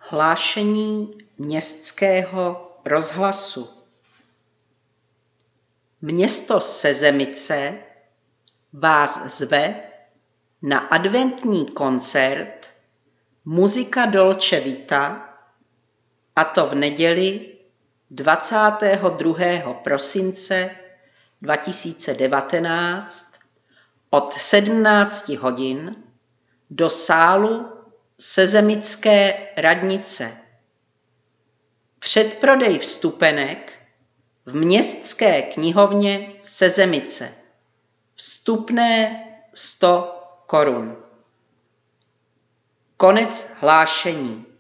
Hlášení Městského rozhlasu. Město Sezemice vás zve na adventní koncert Muzika Dolce Vita, a to v neděli 22. prosince 2019 od 17 hodin do sálu Sezemické radnice. Předprodej vstupenek v Městské knihovně Sezemice. Vstupné 100 korun. Konec hlášení.